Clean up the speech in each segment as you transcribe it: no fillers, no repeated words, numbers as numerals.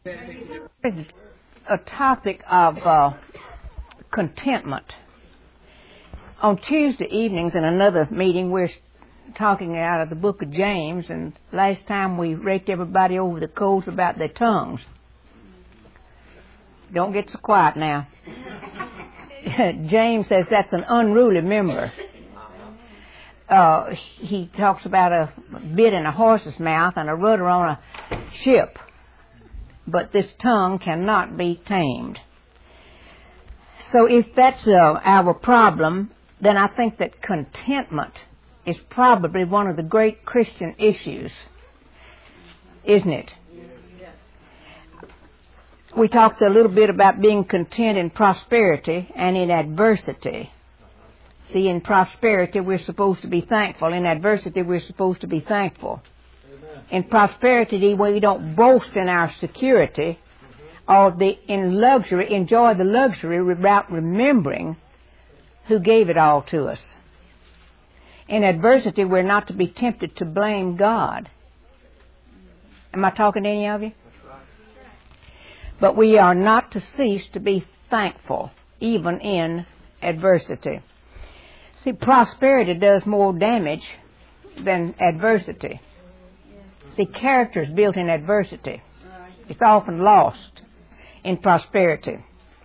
It's a topic of contentment. On Tuesday evenings in another meeting, we're talking out of the book of James, and last time we raked everybody over the coals about their tongues. Don't get so quiet now. James says that's an unruly member. He talks about a bit in a horse's mouth and a rudder on a ship. But this tongue cannot be tamed. So if that's our problem, then I think that contentment is probably one of the great Christian issues, isn't it? We talked a little bit about being content in prosperity and in adversity. See, in prosperity we're supposed to be thankful. In adversity we're supposed to be thankful. In prosperity, we don't boast in our security or in luxury, enjoy the luxury without remembering who gave it all to us. In adversity, we're not to be tempted to blame God. Am I talking to any of you? But we are not to cease to be thankful, even in adversity. See, prosperity does more damage than adversity. See, character is built in adversity. It's often lost in prosperity.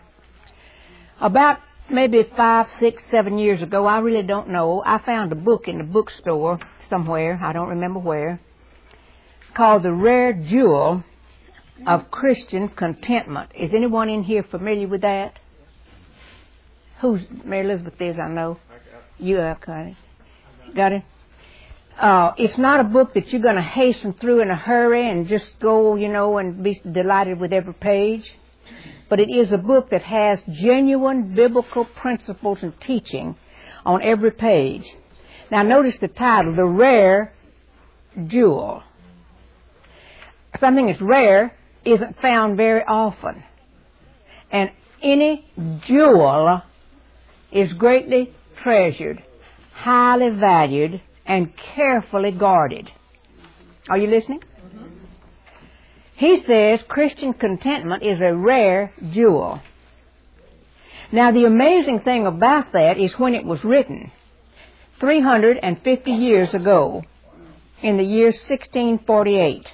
About maybe 5, 6, 7 years ago, I really don't know, I found a book in the bookstore somewhere, I don't remember where, called The Rare Jewel of Christian Contentment. Is anyone in here familiar with that? Who's Mary Elizabeth is, I know. You have got it. Got it? It's not a book that you're going to hasten through in a hurry and just go, and be delighted with every page. But it is a book that has genuine biblical principles and teaching on every page. Now notice the title, The Rare Jewel. Something that's rare isn't found very often. And any jewel is greatly treasured, highly valued, and carefully guarded. Are you listening? Mm-hmm. He says Christian contentment is a rare jewel. Now the amazing thing about that is when it was written, 350 years ago, in the year 1648.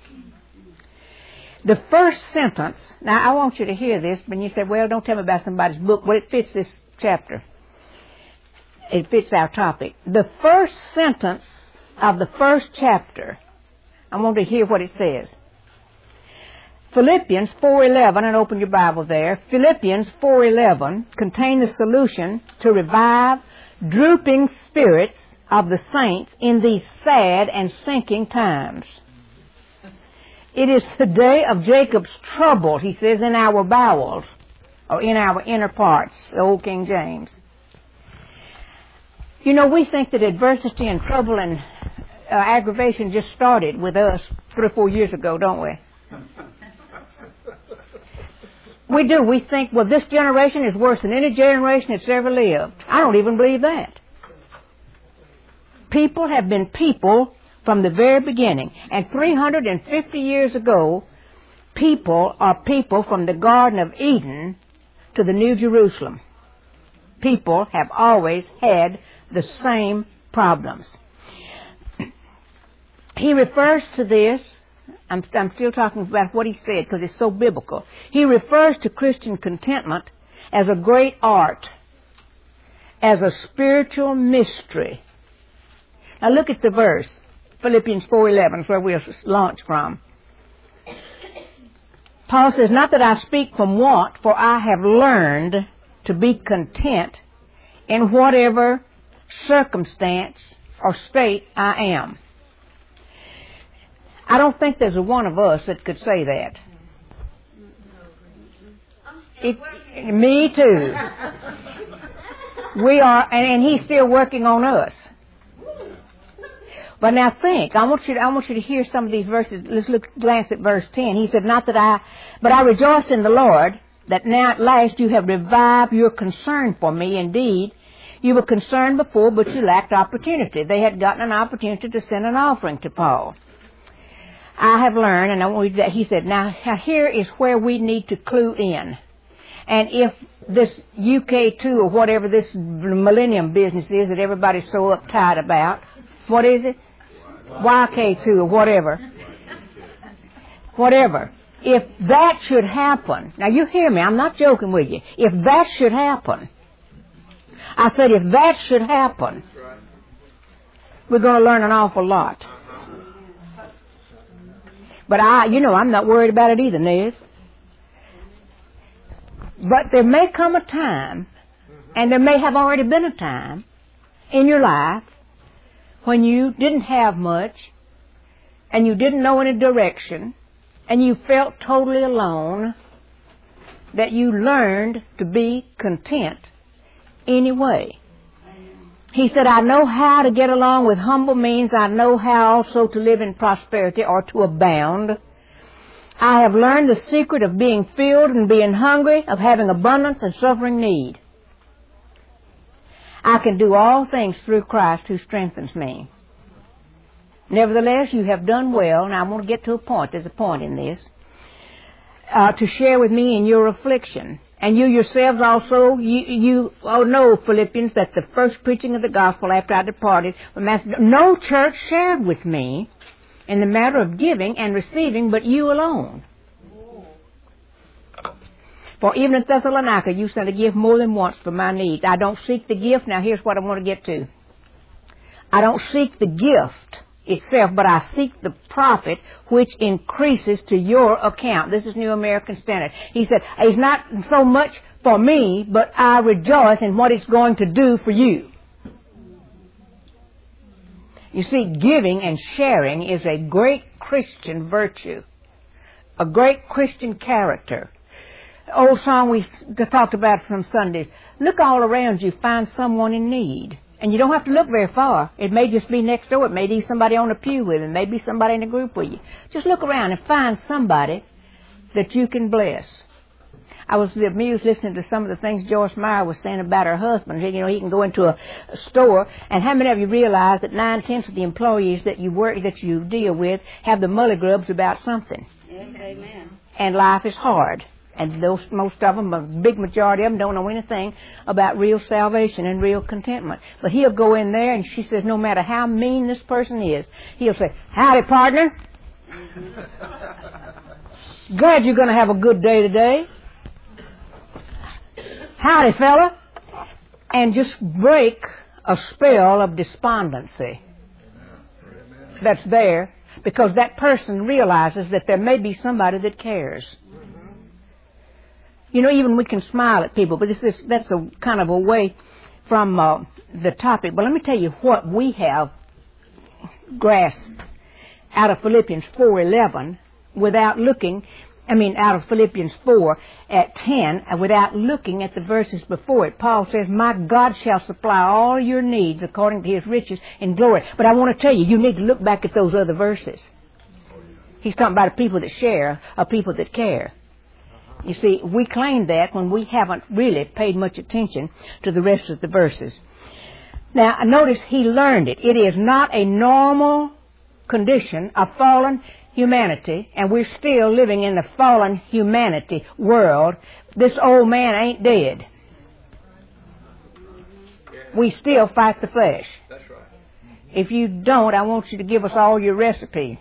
The first sentence, now I want you to hear this, but you say, well, don't tell me about somebody's book. Well, it fits this chapter. It fits our topic. The first sentence of the first chapter, I want to hear what it says. Philippians 4:11, and open your Bible there. Philippians 4:11 contain the solution to revive drooping spirits of the saints in these sad and sinking times. It is the day of Jacob's trouble, he says, in our bowels, or in our inner parts, the old King James. We think that adversity and trouble and aggravation just started with us 3 or 4 years ago, don't we? We do. We think, well, this generation is worse than any generation that's ever lived. I don't even believe that. People have been people from the very beginning. And 350 years ago, people are people from the Garden of Eden to the New Jerusalem. People have always had the same problems. He refers to this, I'm still talking about what he said because it's so biblical. He refers to Christian contentment as a great art, as a spiritual mystery. Now look at the verse, Philippians 4:11, where we'll launch from. Paul says, not that I speak from want, for I have learned to be content in whatever circumstance or state I am. I don't think there's a one of us that could say that. Me too. We are, and he's still working on us. But now think, I want you to hear some of these verses. Let's glance at verse 10. He said, but I rejoice in the Lord that now at last you have revived your concern for me. Indeed, you were concerned before, but you lacked opportunity. They had gotten an opportunity to send an offering to Paul. I have learned, and I want you to, he said, now here is where we need to clue in. And if this UK2 or whatever this millennium business is that everybody's so uptight about, what is it? YK2 or whatever. Whatever. If that should happen, now you hear me, I'm not joking with you. If that should happen, I said if that should happen, we're going to learn an awful lot. But I'm not worried about it either, Ned. But there may come a time, and there may have already been a time in your life when you didn't have much, and you didn't know any direction, and you felt totally alone, that you learned to be content anyway. He said, I know how to get along with humble means. I know how also to live in prosperity or to abound. I have learned the secret of being filled and being hungry, of having abundance and suffering need. I can do all things through Christ who strengthens me. Nevertheless, you have done well, and I want to get to a point. There's a point in this. To share with me in your affliction. And you yourselves also, you know, Philippians, that the first preaching of the gospel after I departed from Macedonia, no church shared with me in the matter of giving and receiving, but you alone. For even at Thessalonica, you sent a gift more than once for my needs. I don't seek the gift. Now here's what I want to get to. I don't seek the gift itself, but I seek the profit which increases to your account. This is New American Standard. He said, it's not so much for me, but I rejoice in what it's going to do for you. You see, giving and sharing is a great Christian virtue, a great Christian character. The old song we talked about from Sundays, look all around you, find someone in need. And you don't have to look very far. It may just be next door. It may be somebody on a pew with you. It may be somebody in a group with you. Just look around and find somebody that you can bless. I was amused listening to some of the things Joyce Meyer was saying about her husband. You know, he can go into a store, and how many of you realize that 9/10 of the employees that you deal with have the mully grubs about something? Yes, amen. And life is hard. And most of them, a big majority of them, don't know anything about real salvation and real contentment. But he'll go in there, and she says, no matter how mean this person is, he'll say, howdy, partner. Glad you're going to have a good day today. Howdy, fella. And just break a spell of despondency that's there, because that person realizes that there may be somebody that cares. You know, even we can smile at people, but that's a kind of away from the topic. But let me tell you what we have grasped out of Philippians 4:11 without looking, out of Philippians 4:10, without looking at the verses before it. Paul says, my God shall supply all your needs according to his riches in glory. But I want to tell you, you need to look back at those other verses. He's talking about a people that share, a people that care. You see, we claim that when we haven't really paid much attention to the rest of the verses. Now, notice he learned it. It is not a normal condition of fallen humanity, and we're still living in the fallen humanity world. This old man ain't dead. We still fight the flesh. That's right. If you don't, I want you to give us all your recipe.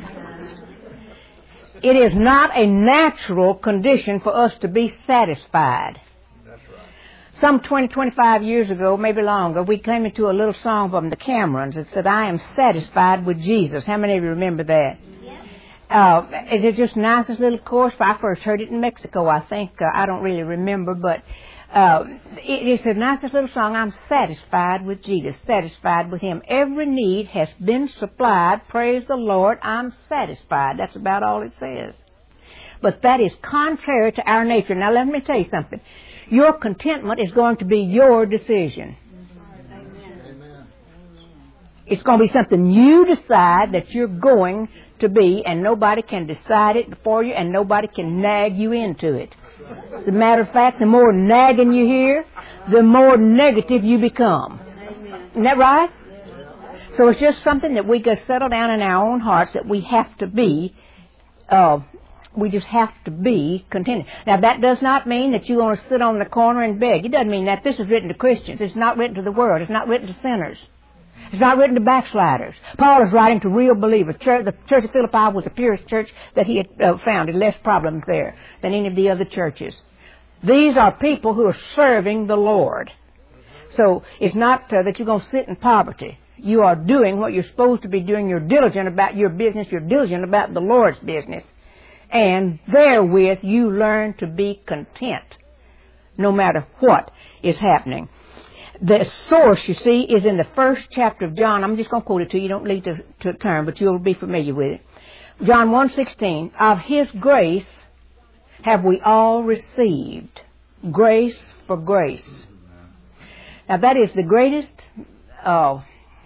It is not a natural condition for us to be satisfied. That's right. Some 25 years ago, maybe longer, we came into a little song from the Camerons that said, I am satisfied with Jesus. How many of you remember that? Yeah. Is it just the nicest little chorus? I first heard it in Mexico, I think. I don't really remember, but it's the nicest little song. I'm satisfied with Jesus, satisfied with him. Every need has been supplied. Praise the Lord, I'm satisfied. That's about all it says. But that is contrary to our nature. Now let me tell you something. Your contentment is going to be your decision. Amen. It's going to be something you decide that you're going to be, and nobody can decide it for you, and nobody can nag you into it. As a matter of fact, the more nagging you hear, the more negative you become. Isn't that right? So it's just something that we could settle down in our own hearts that we have to be, we just have to be contented. Now that does not mean that you want to sit on the corner and beg. It doesn't mean that. This is written to Christians. It's not written to the world. It's not written to sinners. It's not written to backsliders. Paul is writing to real believers. The church of Philippi was the purest church that he had founded. Less problems there than any of the other churches. These are people who are serving the Lord. So it's not that you're going to sit in poverty. You are doing what you're supposed to be doing. You're diligent about your business. You're diligent about the Lord's business. And therewith you learn to be content no matter what is happening. The source, you see, is in the first chapter of John. I'm just going to quote it to you. You don't need to turn, but you'll be familiar with it. John 1:16, of His grace have we all received. Grace for grace. Now that is the greatest help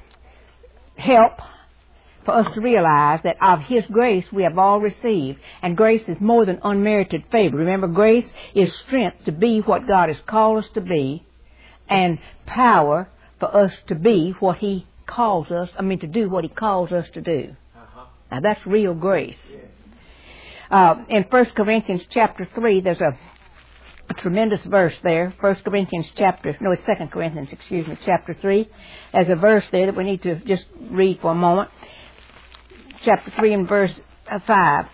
for us to realize that of His grace we have all received. And grace is more than unmerited favor. Remember, grace is strength to be what God has called us to be, and power for us to be what He calls us, to do what He calls us to do. Now that's real grace. In 1 Corinthians chapter 3, there's a tremendous verse there. 2 Corinthians chapter 3. There's a verse there that we need to just read for a moment. Chapter 3 and verse 5.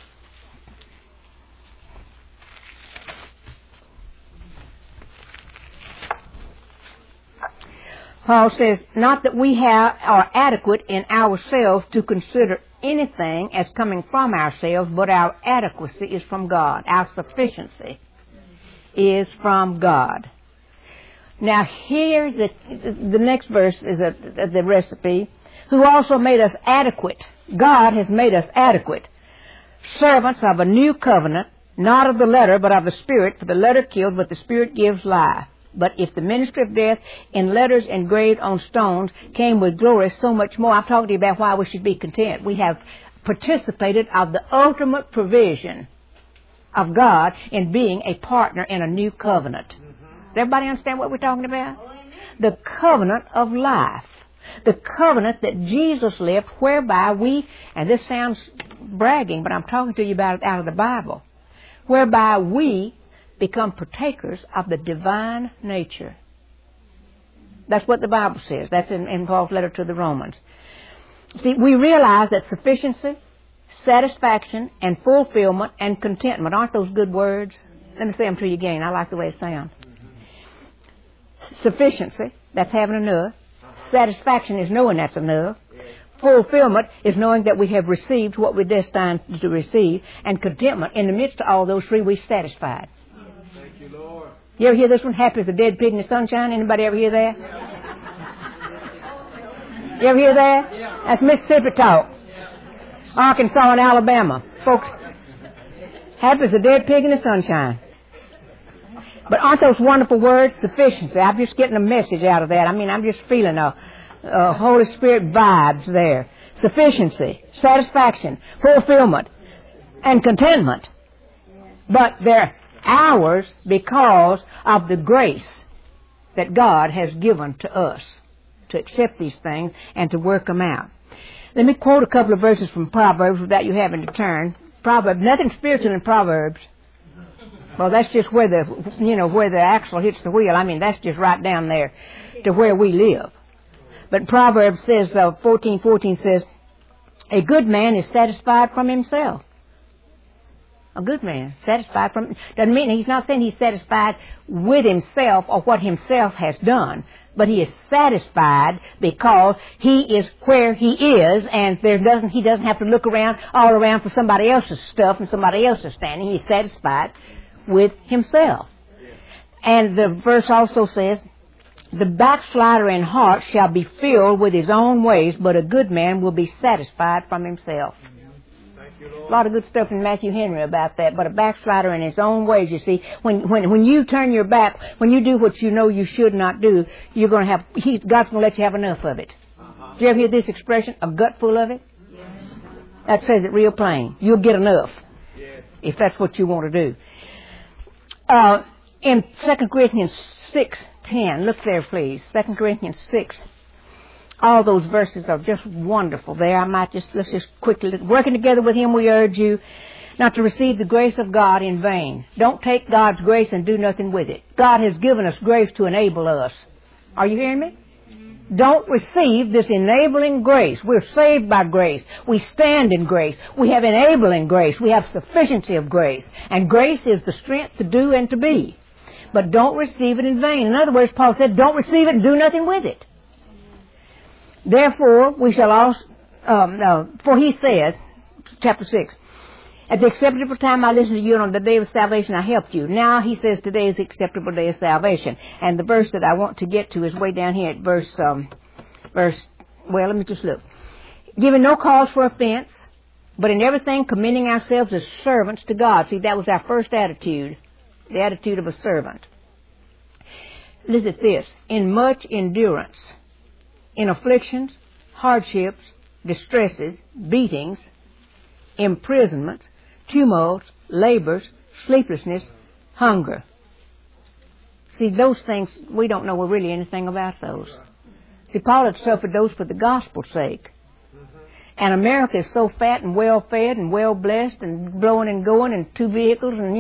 Paul says, not that we are adequate in ourselves to consider anything as coming from ourselves, but our adequacy is from God. Our sufficiency is from God. Now here, the next verse is the recipe. Who also made us adequate. God has made us adequate. Servants of a new covenant, not of the letter, but of the Spirit. For the letter killed, but the Spirit gives life. But if the ministry of death in letters engraved on stones came with glory, so much more. I'm talking to you about why we should be content. We have participated of the ultimate provision of God in being a partner in a new covenant. Does everybody understand what we're talking about? The covenant of life. The covenant that Jesus left, whereby we, and this sounds bragging, but I'm talking to you about it out of the Bible, whereby we become partakers of the divine nature. That's what the Bible says. That's in Paul's letter to the Romans. See, we realize that sufficiency, satisfaction, and fulfillment, and contentment, aren't those good words? Let me say them to you again. I like the way it sounds. Sufficiency, that's having enough. Satisfaction is knowing that's enough. Fulfillment is knowing that we have received what we're destined to receive. And contentment, in the midst of all those three, we're satisfied. Thank you, Lord. You ever hear this one? Happy as a dead pig in the sunshine. Anybody ever hear that? You ever hear that? That's Mississippi talk. Arkansas and Alabama. Folks, happy as a dead pig in the sunshine. But aren't those wonderful words? Sufficiency. I'm just getting a message out of that. I'm just feeling a Holy Spirit vibes there. Sufficiency, satisfaction, fulfillment, and contentment. But they're ours because of the grace that God has given to us to accept these things and to work them out. Let me quote a couple of verses from Proverbs without you having to turn. Proverbs, nothing spiritual in Proverbs. Well, that's just where the axle hits the wheel. That's just right down there to where we live. But Proverbs says, 14:14 says, a good man is satisfied from himself. A good man, satisfied from, doesn't mean, he's not saying he's satisfied with himself or what himself has done, but he is satisfied because he is where he is, and he doesn't have to look all around for somebody else's stuff and somebody else's standing. He's satisfied with himself. And the verse also says, the backslider in heart shall be filled with his own ways, but a good man will be satisfied from himself. A lot of good stuff in Matthew Henry about that, but a backslider in his own ways, you see, when you turn your back, when you do what you know you should not do, God's going to let you have enough of it. Do you ever hear this expression, a gut full of it? That says it real plain. You'll get enough if that's what you want to do. In 2 Corinthians 6:10, look there please, 2 Corinthians 6 All those verses are just wonderful there. Let's just quickly look. Working together with Him, we urge you not to receive the grace of God in vain. Don't take God's grace and do nothing with it. God has given us grace to enable us. Are you hearing me? Don't receive this enabling grace. We're saved by grace. We stand in grace. We have enabling grace. We have sufficiency of grace. And grace is the strength to do and to be. But don't receive it in vain. In other words, Paul said, don't receive it and do nothing with it. Therefore, we shall also, for he says, chapter 6, at the acceptable time I listened to you, and on the day of salvation I helped you. Now he says today is the acceptable day of salvation. And the verse that I want to get to is way down here at let me just look. Giving no cause for offense, but in everything commending ourselves as servants to God. See, that was our first attitude, the attitude of a servant. Listen at this. In much endurance, in afflictions, hardships, distresses, beatings, imprisonments, tumults, labors, sleeplessness, hunger. See, those things, we don't know really anything about those. See, Paul had suffered those for the gospel's sake. And America is so fat and well-fed and well-blessed and blowing and going and 2 vehicles and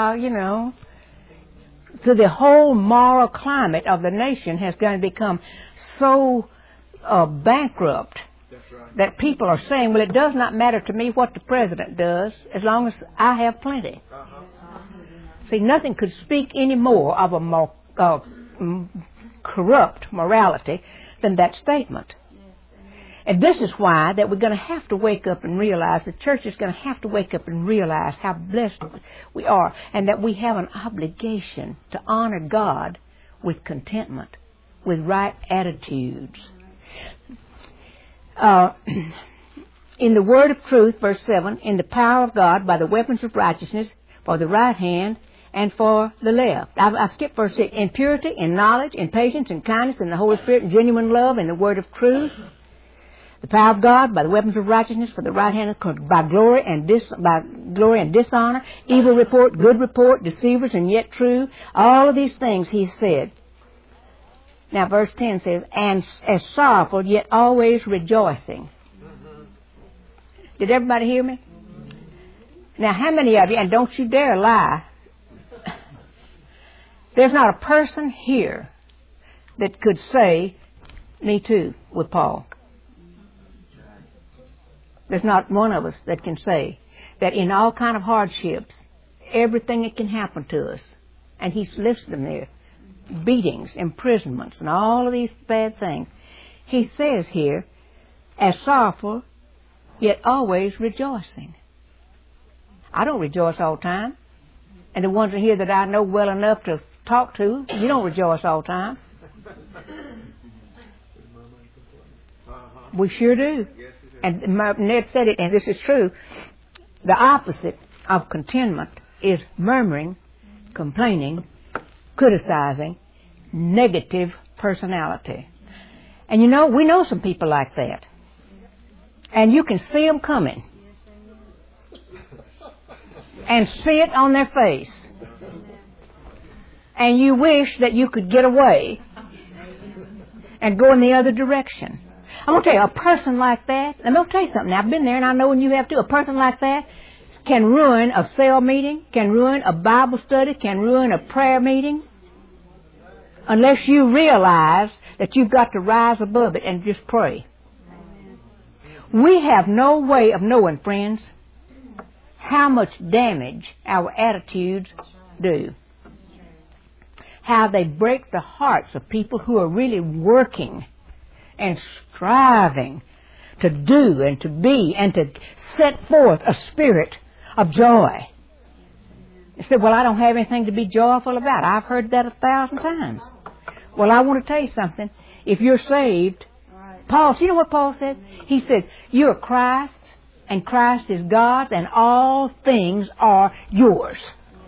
So the whole moral climate of the nation has going to become so bankrupt that people are saying, well, it does not matter to me what the president does as long as I have plenty. See, nothing could speak any more of a more corrupt morality than that statement. And this is why that we're going to have to wake up and realize, the church is going to have to wake up and realize how blessed we are, and that we have an obligation to honor God with contentment, with right attitudes. In the word of truth, verse 7, in the power of God by the weapons of righteousness for the right hand and for the left. I skipped verse 6. In purity, in knowledge, in patience, in kindness, in the Holy Spirit, in genuine love, in the word of truth. The power of God by the weapons of righteousness for the right hand, by glory and dishonor, evil report, good report, deceivers and yet true. All of these things he said. Now verse 10 says, and as sorrowful yet always rejoicing. Did everybody hear me? Now how many of you, and don't you dare lie, there's not a person here that could say, me too, with Paul. There's not one of us that can say that in all kind of hardships, everything that can happen to us, and he's listed them there, beatings, imprisonments, and all of these bad things. He says here, as sorrowful, yet always rejoicing. I don't rejoice all the time. And the ones here that I know well enough to talk to, you don't rejoice all the time. We sure do. And Ned said it, and this is true. The opposite of contentment is murmuring, complaining, criticizing, negative personality. And we know some people like that. And you can see them coming. And see it on their face. And you wish that you could get away and go in the other direction. I'm going to tell you, a person like that, I'm going to tell you something. Now, I've been there and I know when you have too. A person like that can ruin a cell meeting, can ruin a Bible study, can ruin a prayer meeting, unless you realize that you've got to rise above it and just pray. We have no way of knowing, friends, how much damage our attitudes do. How they break the hearts of people who are really working and striving to do and to be and to set forth a spirit of joy. You say, well, I don't have anything to be joyful about. I've heard that 1,000 times. Well, I want to tell you something. If you're saved, Paul, you know what Paul said? He says, you're Christ's and Christ is God's and all things are yours.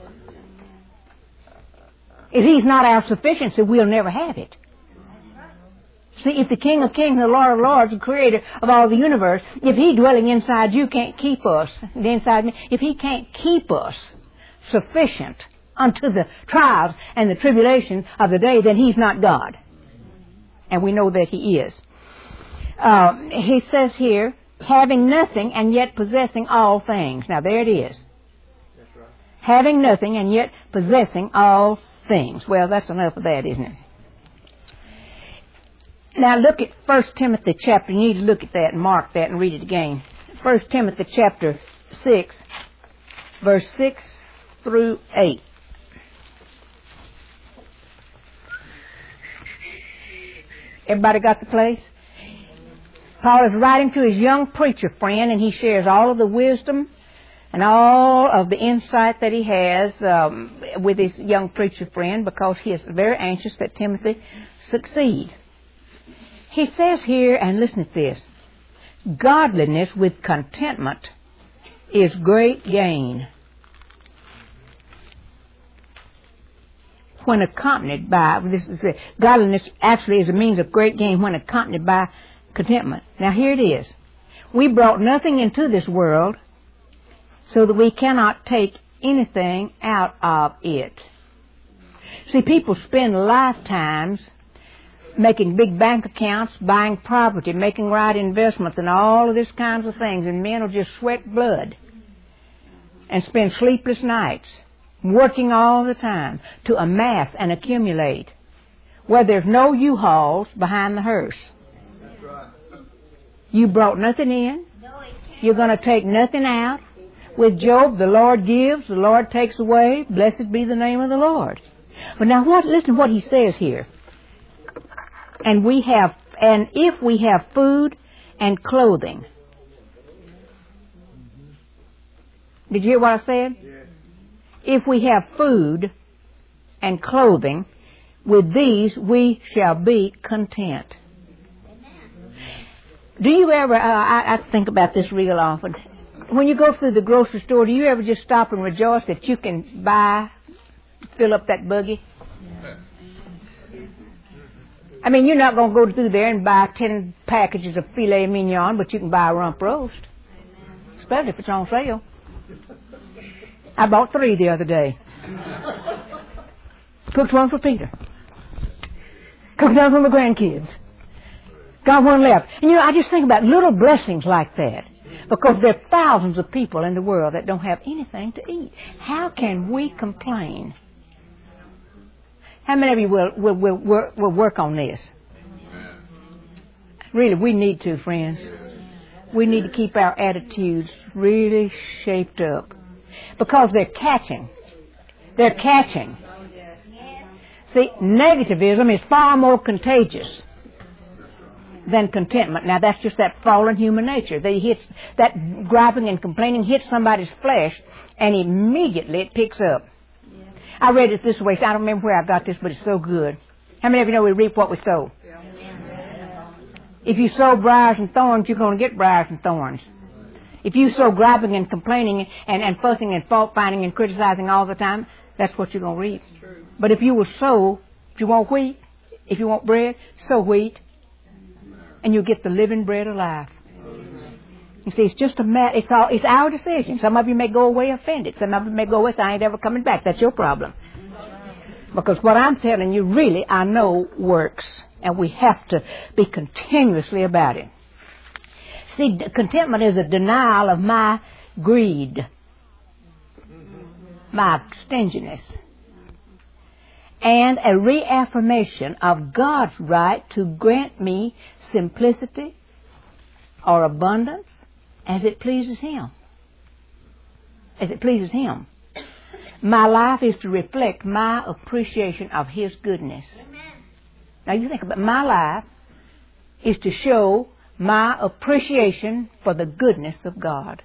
If he's not our sufficiency, we'll never have it. See, if the King of Kings and the Lord of Lords, the Creator of all the universe, if He dwelling inside you can't keep us, inside me, if He can't keep us sufficient unto the trials and the tribulations of the day, then He's not God. And we know that He is. He says here, having nothing and yet possessing all things. Now there it is. That's right. Having nothing and yet possessing all things. Well, that's enough of that, isn't it? Now look at 1 Timothy chapter. You need to look at that and mark that and read it again. 1 Timothy chapter 6, verse 6 through 8. Everybody got the place? Paul is writing to his young preacher friend, and he shares all of the wisdom and all of the insight that he has with his young preacher friend, because he is very anxious that Timothy succeed. He says here, and listen to this, godliness with contentment is great gain when accompanied by, godliness actually is a means of great gain when accompanied by contentment. Now here it is. We brought nothing into this world so that we cannot take anything out of it. See, people spend lifetimes making big bank accounts, buying property, making right investments, and all of these kinds of things, and men will just sweat blood and spend sleepless nights working all the time to amass and accumulate where there's no U-Hauls behind the hearse. That's right. You brought nothing in. You're going to take nothing out. With Job, the Lord gives, the Lord takes away. Blessed be the name of the Lord. But now listen to what he says here. And if we have food and clothing. Did you hear what I said? Yes. If we have food and clothing, with these we shall be content. Do you ever, I think about this real often, when you go through the grocery store, do you ever just stop and rejoice that you can fill up that buggy? I mean, you're not going to go through there and buy 10 packages of filet mignon, but you can buy a rump roast, especially if it's on sale. I bought 3 the other day. Cooked one for Peter. Cooked one for my grandkids. Got one left. And I just think about little blessings like that, because there are thousands of people in the world that don't have anything to eat. How can we complain? How many of you will work on this? Really, we need to, friends. We need to keep our attitudes really shaped up, because they're catching. They're catching. See, negativism is far more contagious than contentment. Now, that's just that fallen human nature. That griping and complaining hits somebody's flesh, and immediately it picks up. I read it this way, so I don't remember where I got this, but it's so good. How many of you know we reap what we sow? If you sow briars and thorns, you're going to get briars and thorns. If you sow griping and complaining and fussing and fault-finding and criticizing all the time, that's what you're going to reap. But if you will sow, if you want wheat, if you want bread, sow wheat, and you'll get the living bread of life. You see, it's just a matter, it's our decision. Some of you may go away offended. Some of you may go away saying, I ain't ever coming back. That's your problem. Because what I'm telling you, really, I know works. And we have to be continuously about it. See, contentment is a denial of my greed, my stinginess, and a reaffirmation of God's right to grant me simplicity or abundance as it pleases Him. As it pleases Him. My life is to reflect my appreciation of His goodness. Amen. Now you think about my life is to show my appreciation for the goodness of God.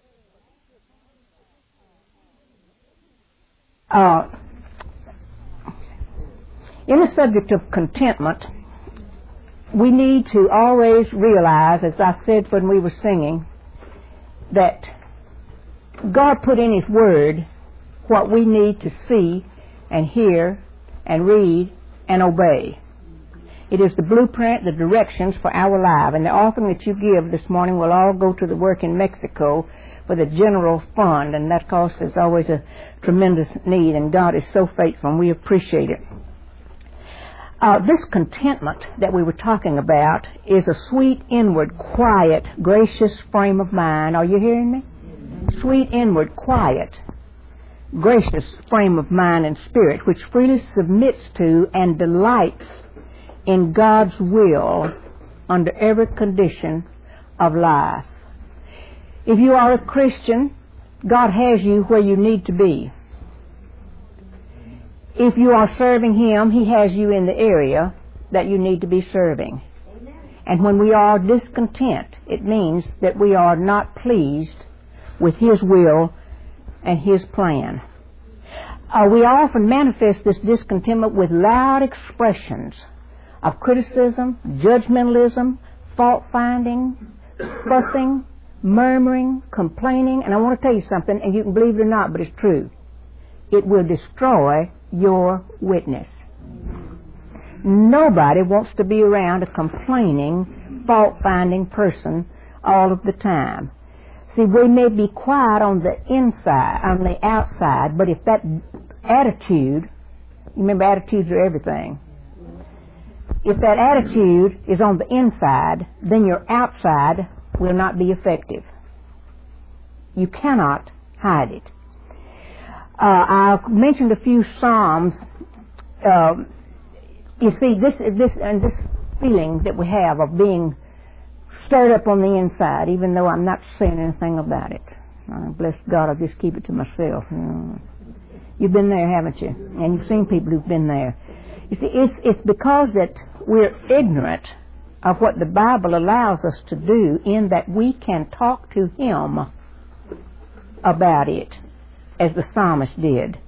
In the subject of contentment, we need to always realize, as I said when we were singing, that God put in His Word what we need to see and hear and read and obey. It is the blueprint, the directions for our life. And the offering that you give this morning will all go to the work in Mexico for the general fund, and that cost is always a tremendous need, and God is so faithful, and we appreciate it. This contentment that we were talking about is a sweet, inward, quiet, gracious frame of mind. Are you hearing me? Sweet, inward, quiet, gracious frame of mind and spirit, which freely submits to and delights in God's will under every condition of life. If you are a Christian, God has you where you need to be. If you are serving Him, He has you in the area that you need to be serving. Amen. And when we are discontent, it means that we are not pleased with His will and His plan. We often manifest this discontentment with loud expressions of criticism, judgmentalism, fault-finding, fussing, murmuring, complaining. And I want to tell you something, and you can believe it or not, but it's true. It will destroy your witness. Nobody wants to be around a complaining, fault-finding person all of the time. See, we may be quiet on the inside, on the outside, but if that attitude, you remember attitudes are everything. If that attitude is on the inside, then your outside will not be effective. You cannot hide it. I mentioned a few Psalms. You see, this feeling that we have of being stirred up on the inside, even though I'm not saying anything about it. Bless God, I'll just keep it to myself. You've been there, haven't you? And you've seen people who've been there. You see, it's because that we're ignorant of what the Bible allows us to do, in that we can talk to Him about it, as the psalmist did.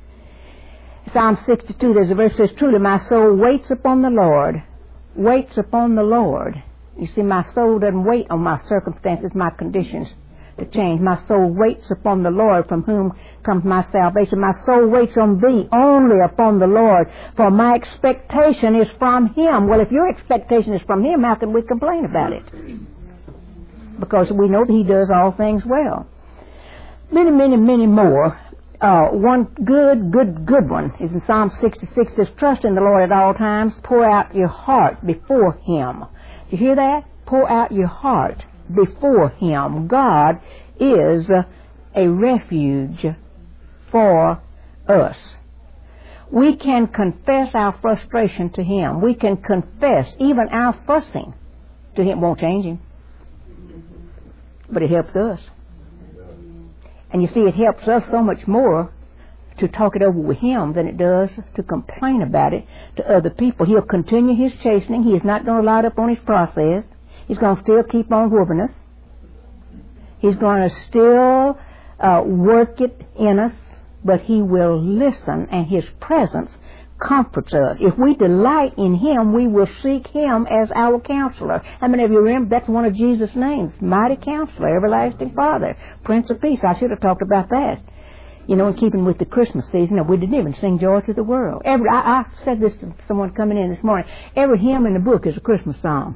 Psalm 62, there's a verse that says, "Truly my soul waits upon the Lord," waits upon the Lord. You see, my soul doesn't wait on my circumstances, my conditions to change. My soul waits upon the Lord, from whom comes my salvation. My soul waits on Thee, only upon the Lord, for my expectation is from Him. Well, if your expectation is from Him, how can we complain about it? Because we know that He does all things well. Many, many, many more. One good one is in Psalm 66. It says, "Trust in the Lord at all times. Pour out your heart before Him." Do you hear that? Pour out your heart before Him. God is a refuge for us. We can confess our frustration to Him. We can confess even our fussing to Him. Won't change Him, but it helps us. And you see, it helps us so much more to talk it over with Him than it does to complain about it to other people. He'll continue His chastening. He is not going to light up on His process. He's going to still keep on whooping us. He's going to still work it in us, but He will listen, and His presence comforts us. If we delight in Him, we will seek Him as our counselor. How many of you remember that's one of Jesus' names? Mighty Counselor, Everlasting Father, Prince of Peace. I should have talked about that. You know, in keeping with the Christmas season, we didn't even sing Joy to the World. I said this to someone coming in this morning. Every hymn in the book is a Christmas song.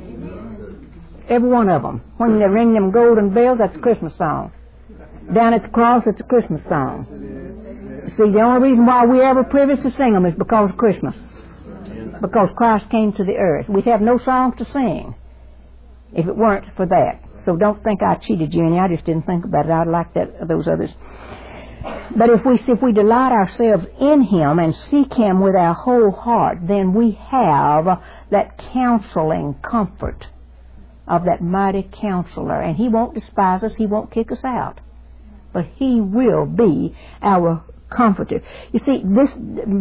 Every one of them. When they ring them golden bells, that's a Christmas song. Down at the cross, it's a Christmas song. See, the only reason why we're ever privileged to sing them is because of Christmas. Because Christ came to the earth. We'd have no songs to sing if it weren't for that. So don't think I cheated you any. I just didn't think about it. I'd like those others. But if we delight ourselves in Him and seek Him with our whole heart, then we have that counseling comfort of that mighty counselor. And He won't despise us. He won't kick us out. But He will be our comforter. You see, there's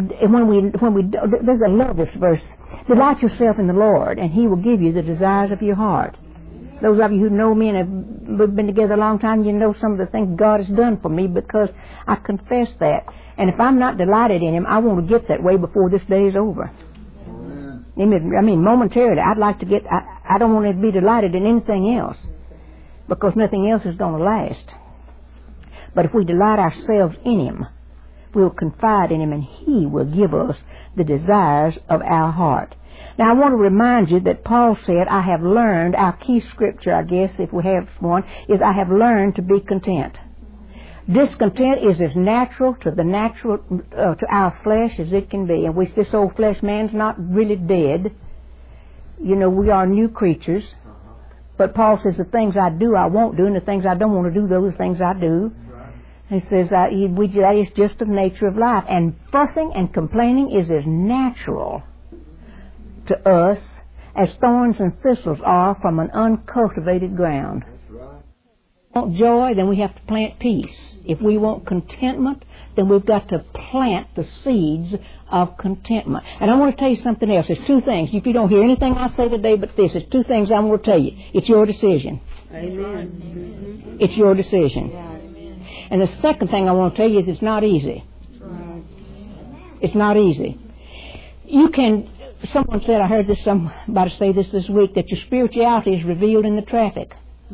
I love this verse. Delight yourself in the Lord, and He will give you the desires of your heart. Those of you who know me and have been together a long time, you know some of the things God has done for me, because I confess that. And if I'm not delighted in Him, I want to get that way before this day is over. Amen. I mean, momentarily, I'd like to get, I don't want to be delighted in anything else, because nothing else is going to last. But if we delight ourselves in Him, we'll confide in Him, and He will give us the desires of our heart. Now, I want to remind you that Paul said, I have learned, our key scripture, I guess, if we have one, is I have learned to be content. Discontent is as natural to to our flesh as it can be. And this old flesh man's not really dead. You know, we are new creatures. But Paul says the things I do I won't do, and the things I don't want to do, those things I do. He says that is just the nature of life. And fussing and complaining is as natural to us as thorns and thistles are from an uncultivated ground. If we want joy, then we have to plant peace. If we want contentment, then we've got to plant the seeds of contentment. And I want to tell you something else. There's two things. If you don't hear anything I say today but this, there's two things I want to tell you. It's your decision. Amen. It's your decision. And the second thing I want to tell you is it's not easy. It's not easy. Someone said, I heard somebody say this week, that your spirituality is revealed in the traffic.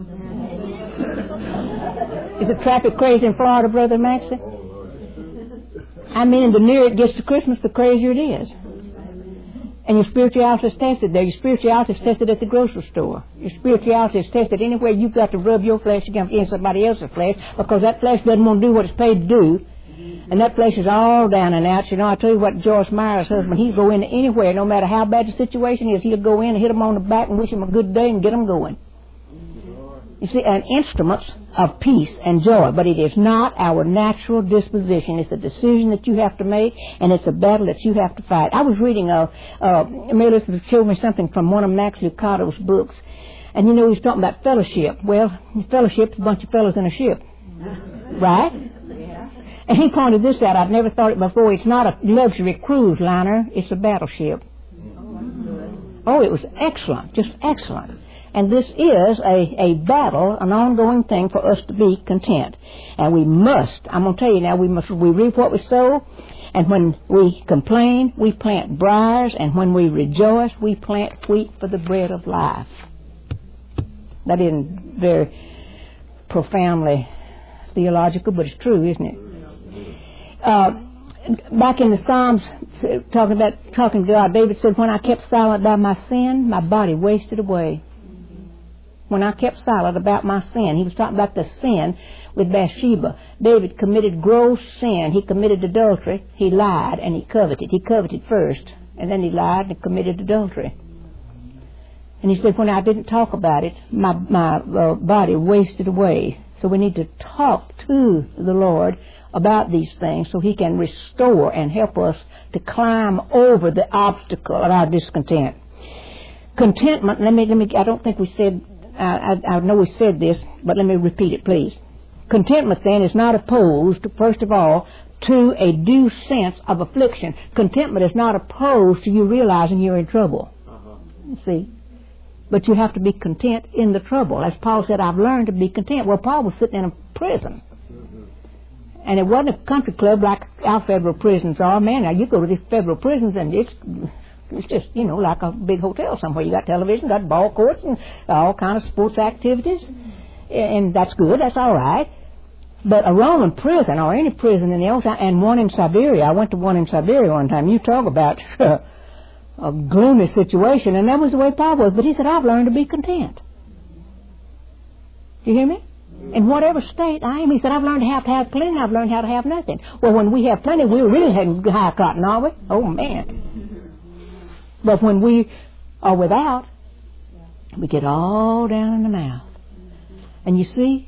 Is the traffic crazy in Florida, Brother Maxie? I mean, the nearer it gets to Christmas, the crazier it is. And your spirituality is tested there. Your spirituality is tested at the grocery store. Your spirituality is tested anywhere you've got to rub your flesh against somebody else's flesh, because that flesh doesn't want to do what it's paid to do. And that flesh is all down and out. You know, I tell you what, Joyce Meyer's husband, he'll go into anywhere, no matter how bad the situation is, he'll go in and hit them on the back and wish them a good day and get them going. You see, an instrument of peace and joy, but it is not our natural disposition. It's a decision that you have to make, and it's a battle that you have to fight. I was reading Mary Elizabeth showed me something from one of Max Lucado's books, and you know, he's talking about fellowship. Well, fellowship's a bunch of fellows in a ship, right? And he pointed this out. I'd never thought it before. It's not a luxury cruise liner. It's a battleship. Oh, it was excellent. Just excellent. And this is a battle, an ongoing thing for us to be content. And we must, I'm going to tell you now, we reap what we sow. And when we complain, we plant briars. And when we rejoice, we plant wheat for the bread of life. That isn't very profoundly theological, but it's true, isn't it? Back in the Psalms, talking to God, David said, when I kept silent about my sin, my body wasted away. When I kept silent about my sin, he was talking about the sin with Bathsheba. David committed gross sin. He committed adultery. He lied and he coveted. He coveted first, and then he lied and committed adultery. And he said, when I didn't talk about it, my body wasted away. So we need to talk to the Lord about these things so he can restore and help us to climb over the obstacle of our discontent. Contentment, I don't think we said, I know we said this, but let me repeat it, please. Contentment, then, is not opposed, first of all, to a due sense of affliction. Contentment is not opposed to you realizing you're in trouble. See? But you have to be content in the trouble. As Paul said, I've learned to be content. Well, Paul was sitting in a prison. And it wasn't a country club like our federal prisons are. Man, now you go to these federal prisons and it's just, you know, like a big hotel somewhere. You got television, got ball courts and all kind of sports activities. And that's good, that's all right. But a Roman prison, or any prison in the old time, and one in Siberia, I went to one in Siberia one time. You talk about a gloomy situation, and that was the way Paul was. But he said, I've learned to be content. Do you hear me? In whatever state I am, he said, I've learned to have plenty, and I've learned how to have nothing. Well, when we have plenty, we really haven't high cotton, are we? Oh, man. But when we are without, we get all down in the mouth. And you see,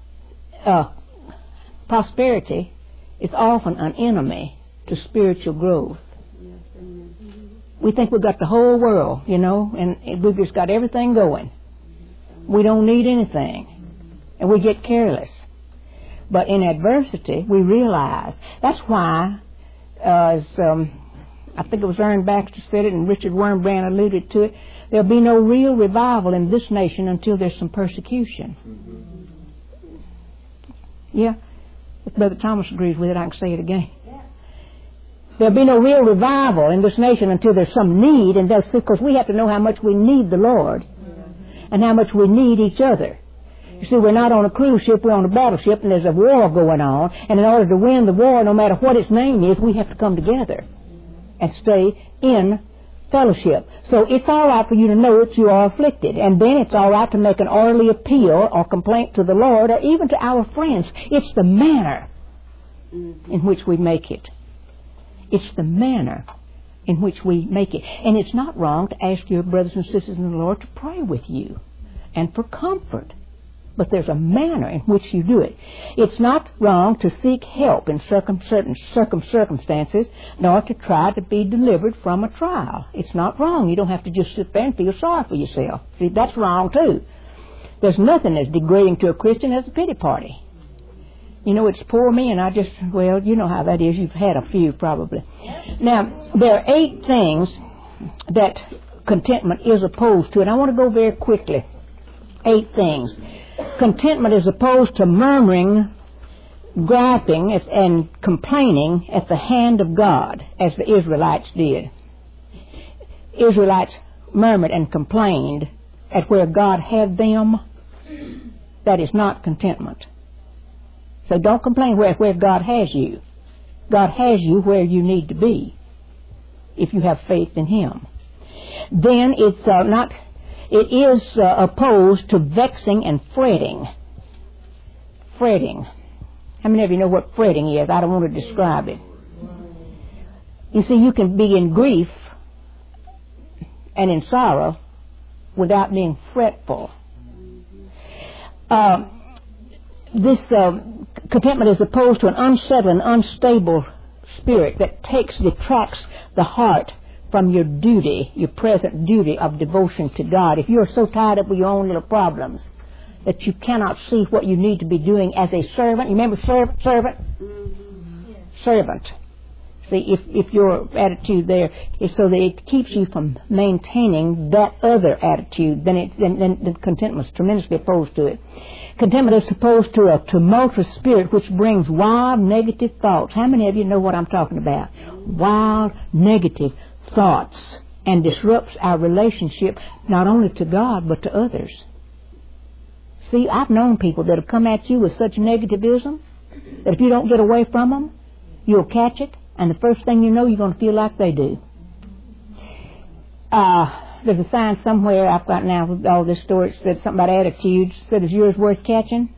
prosperity is often an enemy to spiritual growth. We think we've got the whole world, you know, and we've just got everything going. We don't need anything. And we get careless. But in adversity, we realize. That's why, I think it was Aaron Baxter said it, and Richard Wurmbrand alluded to it, there'll be no real revival in this nation until there's some persecution. Yeah. If Brother Thomas agrees with it, I can say it again. There'll be no real revival in this nation until there's some need, and that's because we have to know how much we need the Lord and how much we need each other. You see, we're not on a cruise ship, we're on a battleship, and there's a war going on. And in order to win the war, no matter what its name is, we have to come together and stay in fellowship. So it's all right for you to know that you are afflicted. And then it's all right to make an orderly appeal or complaint to the Lord or even to our friends. It's the manner in which we make it. It's the manner in which we make it. And it's not wrong to ask your brothers and sisters in the Lord to pray with you and for comfort. But there's a manner in which you do it. It's not wrong to seek help in certain circumstances, nor to try to be delivered from a trial. It's not wrong. You don't have to just sit there and feel sorry for yourself. See, that's wrong too. There's nothing as degrading to a Christian as a pity party. You know, it's poor me, and well, you know how that is. You've had a few probably. Now, there are 8 things that contentment is opposed to, and I want to go very quickly. 8 things. Contentment is opposed to murmuring, griping, and complaining at the hand of God, as the Israelites did. Israelites murmured and complained at where God had them. That is not contentment. So don't complain where God has you. God has you where you need to be if you have faith in Him. Then it is opposed to vexing and fretting. Fretting. How many of you know what fretting is? I don't want to describe it. You see, you can be in grief and in sorrow without being fretful. This contentment is opposed to an unsettled and unstable spirit that detracts the heart from your duty, your present duty of devotion to God. If you're so tied up with your own little problems that you cannot see what you need to be doing as a servant. You remember servant? Mm-hmm. Servant. See, if your attitude there is so that it keeps you from maintaining that other attitude, then contentment is tremendously opposed to it. Contentment is opposed to a tumultuous spirit which brings wild, negative thoughts. How many of you know what I'm talking about? Wild, negative thoughts, and disrupts our relationship not only to God but to others. See, I've known people that have come at you with such negativism that if you don't get away from them, you'll catch it, and the first thing you know, you're going to feel like they do. There's a sign somewhere I've got now with all this story. It said something about attitudes. It said, is yours worth catching?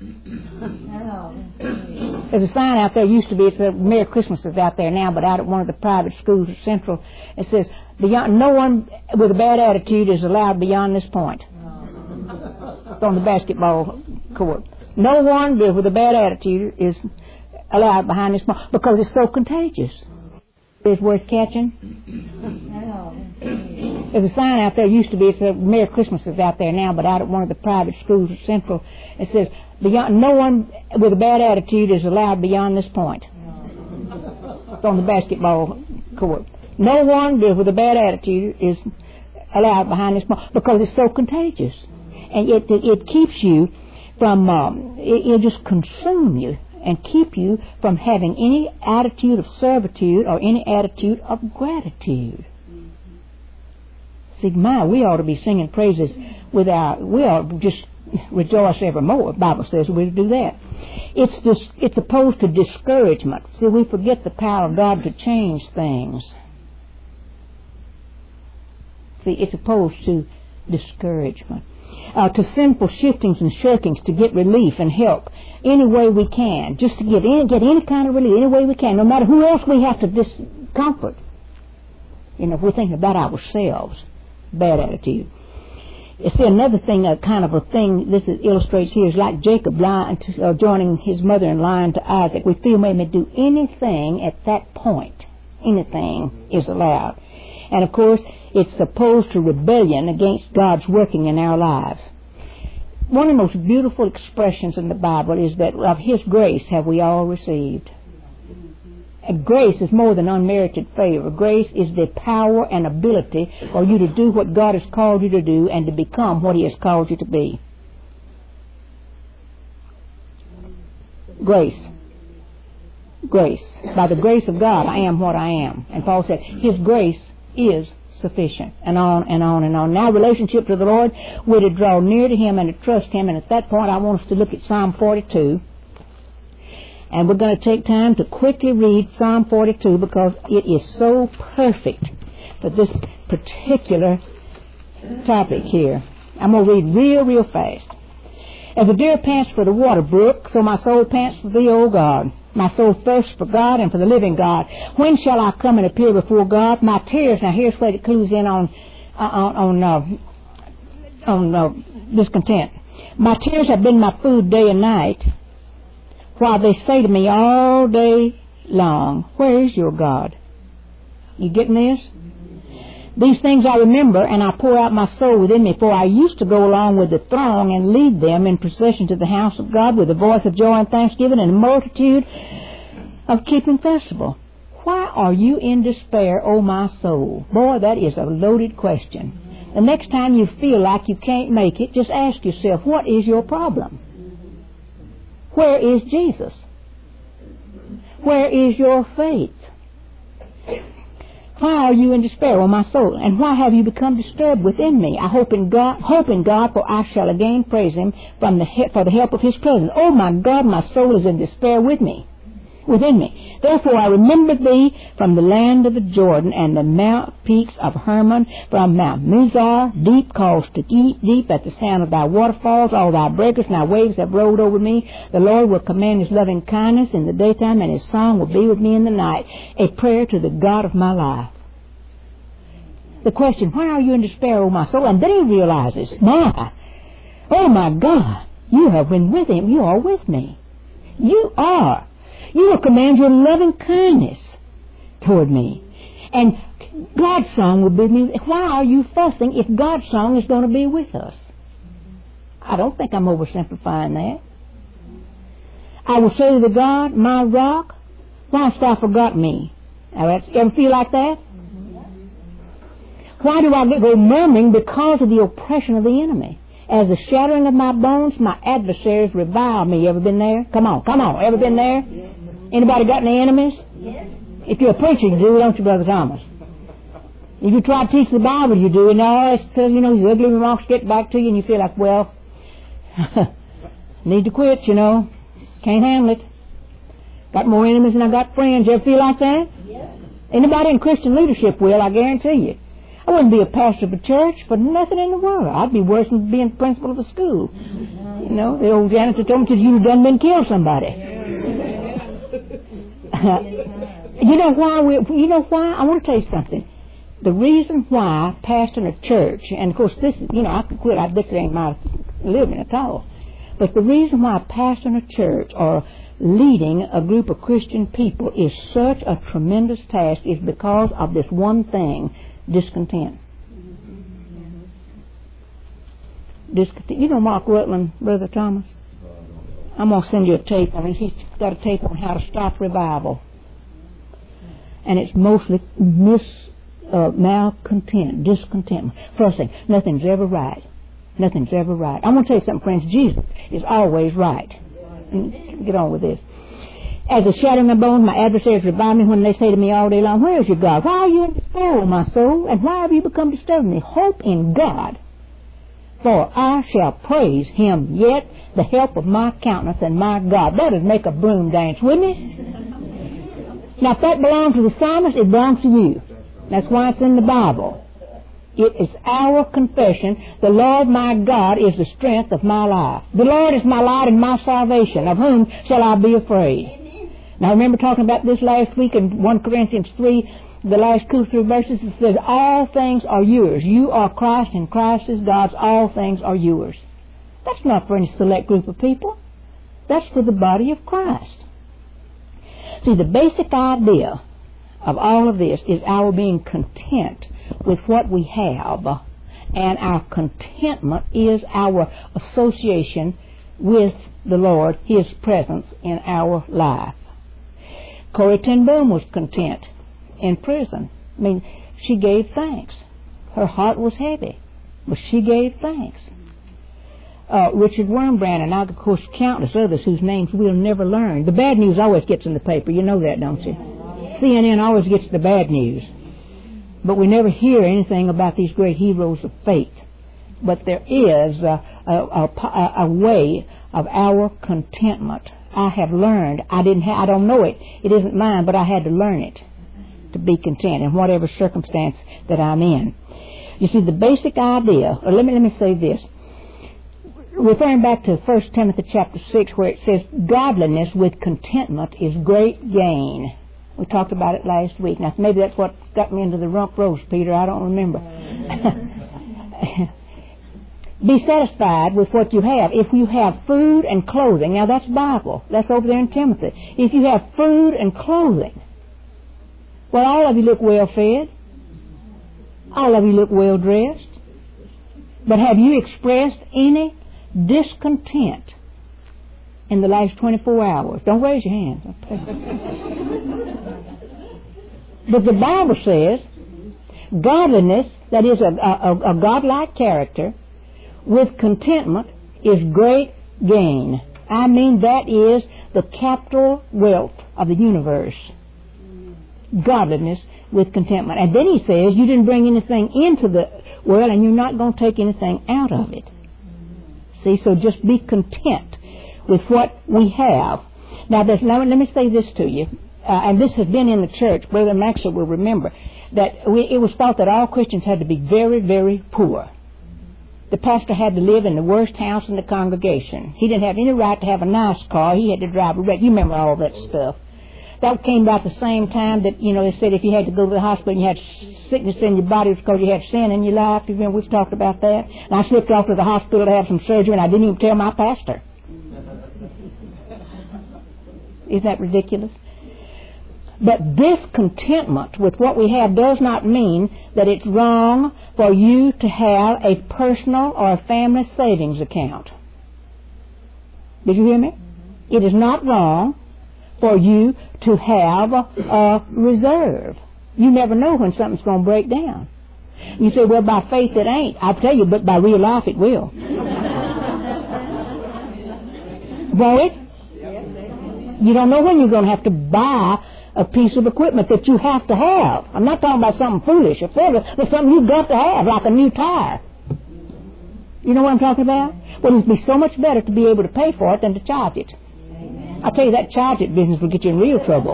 There's a sign out there, used to be, it's a Merry Christmas is out there now, but out at one of the private schools at Central, it says, no one with a bad attitude is allowed beyond this point. It's on the basketball court. No one with a bad attitude is allowed behind this point because it's so contagious. It's worth catching. There's a sign out there, used to be, it's a Merry Christmas is out there now, but out at one of the private schools at Central, it says, no one with a bad attitude is allowed beyond this point. It's on the basketball court. No one with a bad attitude is allowed behind this point because it's so contagious. And it keeps you from, it'll just consume you and keep you from having any attitude of servitude or any attitude of gratitude. See, we ought to be singing praises we ought to just rejoice evermore. The Bible says we'll do that. It's opposed to discouragement. See, we forget the power of God to change things. See, it's opposed to discouragement. To sinful shiftings and shirkings to get relief and help any way we can, just to get any kind of relief any way we can, no matter who else we have to discomfort. You know, if we're thinking about ourselves, bad attitude. You see, another thing, kind of a thing this illustrates here is like Jacob joining his mother in line to Isaac. We feel we may do anything at that point. Anything is allowed. And of course, it's opposed to rebellion against God's working in our lives. One of the most beautiful expressions in the Bible is that of His grace have we all received. And grace is more than unmerited favor. Grace is the power and ability for you to do what God has called you to do and to become what He has called you to be. Grace. Grace. By the grace of God, I am what I am. And Paul said, His grace is sufficient, and on and on and on. Now, relationship to the Lord, we're to draw near to Him and to trust Him. And at that point, I want us to look at Psalm 42. And we're going to take time to quickly read Psalm 42 because it is so perfect for this particular topic here. I'm going to read real fast. As a deer pants for the water brook, so my soul pants for thee, O God. My soul thirsts for God and for the living God. When shall I come and appear before God? My tears, now here's where it clues in on discontent. My tears have been my food day and night, while they say to me all day long, where is your God? You getting this? These things I remember, and I pour out my soul within me, for I used to go along with the throng and lead them in procession to the house of God with a voice of joy and thanksgiving and a multitude of keeping festival. Why are you in despair, O my soul? Boy, that is a loaded question. The next time you feel like you can't make it, just ask yourself, what is your problem? Where is Jesus? Where is your faith? Why are you in despair, O my soul? And why have you become disturbed within me? I hope in God, for I shall again praise Him for the help of His presence. Oh my God, my soul is in despair within me. Therefore I remember thee from the land of the Jordan and the mount peaks of Hermon, from Mount Mizar. Deep calls to deep at the sound of thy waterfalls. All thy breakers and thy waves have rolled over me. The Lord will command His loving kindness in the daytime, and His song will be with me in the night. A prayer to the God of my life. The question, why are you in despair, O my soul? And then he realizes, oh my God, you have been with Him. You are with me. You are. You will command your loving kindness toward me. And God's song will be with me. Why are you fussing if God's song is going to be with us? I don't think I'm oversimplifying that. I will say to the God, my rock, why hast thou forgot me? Ever feel like that? Why do I go murmuring? Because of the oppression of the enemy. As the shattering of my bones, my adversaries revile me. You ever been there? Come on. Ever been there? Yes. Anybody got any enemies? Yes. If you're a preacher, you do, don't you, Brother Thomas? If you try to teach the Bible, you do. And all this, these ugly remarks get back to you, and you feel like, well, need to quit, Can't handle it. Got more enemies than I got friends. You ever feel like that? Yes. Anybody in Christian leadership will, I guarantee you. I wouldn't be a pastor of a church for nothing in the world. I'd be worse than being principal of a school. The old janitor told me, because you'd done been killed somebody. You know why? I want to tell you something. The reason why pastoring a church, and of course this is, I could quit. This ain't my living at all. But the reason why pastoring a church or leading a group of Christian people is such a tremendous task is because of this one thing. Discontent. You know Mark Rutland, Brother Thomas? I'm going to send you a tape on him. He's got a tape on how to stop revival. And it's mostly malcontent, discontentment. First thing, nothing's ever right. Nothing's ever right. I'm going to tell you something, friends. Jesus is always right. And get on with this. As a shattering of bones, my adversaries revile me when they say to me all day long, where is your God? Why are you in despair, O my soul? And why have you become disturbed in me? Hope in God, for I shall praise Him yet, the help of my countenance and my God. That would make a broom dance, wouldn't it? Now, if that belongs to the psalmist, it belongs to you. That's why it's in the Bible. It is our confession. The Lord my God is the strength of my life. The Lord is my light and my salvation. Of whom shall I be afraid? Now, I remember talking about this last week in 1 Corinthians 3, the last 2-3 verses. It says, all things are yours. You are Christ, and Christ is God's. All things are yours. That's not for any select group of people. That's for the body of Christ. See, the basic idea of all of this is our being content with what we have. And our contentment is our association with the Lord, His presence in our life. Corrie ten Boom was content in prison. She gave thanks. Her heart was heavy, but she gave thanks. Richard Wurmbrand, and of course countless others whose names we'll never learn. The bad news always gets in the paper. You know that, don't you? CNN always gets the bad news. But we never hear anything about these great heroes of faith. But there is a way of our contentment. I have learned. I don't know it. It isn't mine, but I had to learn it. to be content in whatever circumstance that I'm in. You see, the basic idea, or let me say this, referring back to 1 Timothy chapter 6, where it says, godliness with contentment is great gain. We talked about it last week. Now, maybe that's what got me into the rump roast, Peter. I don't remember. Be satisfied with what you have. If you have food and clothing, now that's Bible. That's over there in Timothy. If you have food and clothing, well, all of you look well fed. All of you look well dressed. But have you expressed any discontent in the last 24 hours? Don't raise your hands. But the Bible says godliness, that is a godlike character, with contentment is great gain. I mean, that is the capital wealth of the universe. Godliness with contentment. And then he says you didn't bring anything into the world and you're not going to take anything out of it. See, so just be content with what we have. Now, let me say this to you, and this has been in the church. Brother Maxwell will remember that it was thought that all Christians had to be very, very poor. The pastor had to live in the worst house in the congregation. He didn't have any right to have a nice car. He had to drive a wreck. You remember all that stuff. That came about the same time that, they said if you had to go to the hospital and you had sickness in your body, it was because you had sin in your life. You remember we've talked about that? And I slipped off to the hospital to have some surgery and I didn't even tell my pastor. Isn't that ridiculous? But discontentment with what we have does not mean that it's wrong for you to have a personal or a family savings account. Did you hear me? It is not wrong for you to have a reserve. You never know when something's going to break down. You say, well, by faith it ain't. I tell you, but by real life it will. Won't it? You don't know when you're going to have to buy a piece of equipment that you have to have. I'm not talking about something foolish or frivolous, but something you've got to have, like a new tire. You know what I'm talking about? Well, it'd be so much better to be able to pay for it than to charge it. I tell you, that charge it business will get you in real trouble.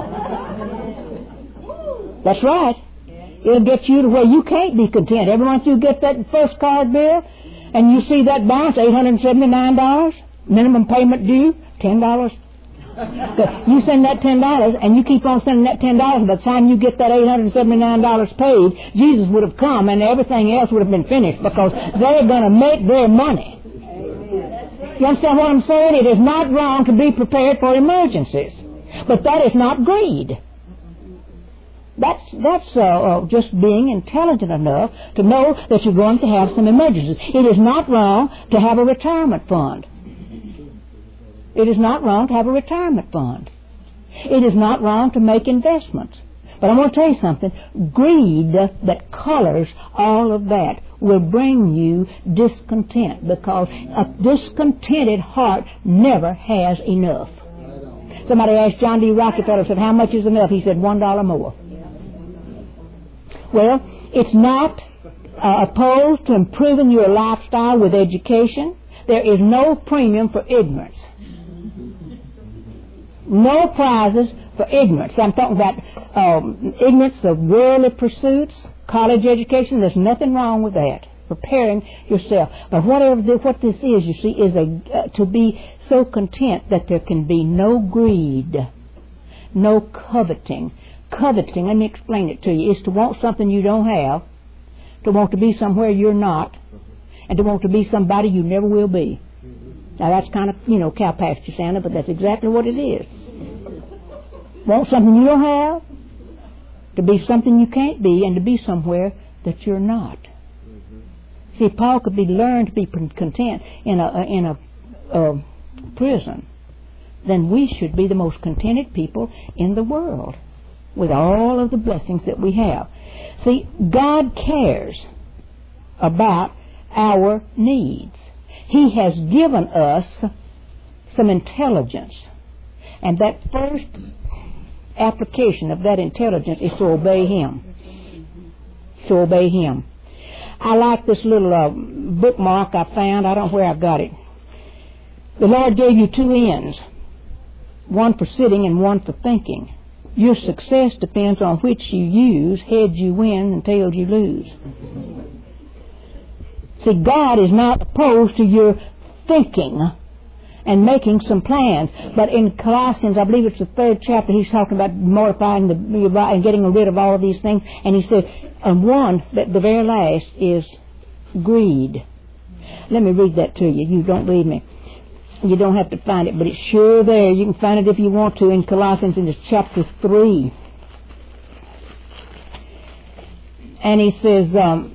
That's right. It'll get you to where you can't be content. Every month you get that first card bill, and you see that balance, $879, minimum payment due, $10. You send that $10, and you keep on sending that $10. By the time you get that $879 paid, Jesus would have come, and everything else would have been finished, because they're going to make their money. You understand what I'm saying? It is not wrong to be prepared for emergencies, but that is not greed. That's just being intelligent enough to know that you're going to have some emergencies. It is not wrong to have a retirement fund. It is not wrong to have a retirement fund. It is not wrong to make investments. But I'm going to tell you something. Greed that colors all of that will bring you discontent, because a discontented heart never has enough. Somebody asked John D. Rockefeller, said, how much is enough? He said, $1 more. Well, it's not opposed to improving your lifestyle with education. There is no premium for ignorance. No prizes for ignorance. I'm talking about ignorance of worldly pursuits, college education. There's nothing wrong with that. Preparing yourself. But what this is, you see, is to be so content that there can be no greed, no coveting. Coveting, let me explain it to you, is to want something you don't have, to want to be somewhere you're not, and to want to be somebody you never will be. Now that's kind of, cow pasture sounding, but that's exactly what it is. Want something you don't have, to be something you can't be, and to be somewhere that you're not. See, Paul could be learned to be content in a prison. Then we should be the most contented people in the world with all of the blessings that we have. See, God cares about our needs. He has given us some intelligence, and that first application of that intelligence is to obey Him. To obey Him. I like this little bookmark I found. I don't know where I got it. The Lord gave you two ends, one for sitting and one for thinking. Your success depends on which you use. Heads you win and tails you lose. See, God is not opposed to your thinking and making some plans. But in Colossians, I believe it's the 3rd chapter, he's talking about mortifying and getting rid of all of these things. And he said, and one, the very last, is greed. Let me read that to you. You don't believe me. You don't have to find it, but it's sure there. You can find it if you want to in Colossians in chapter 3. And he says,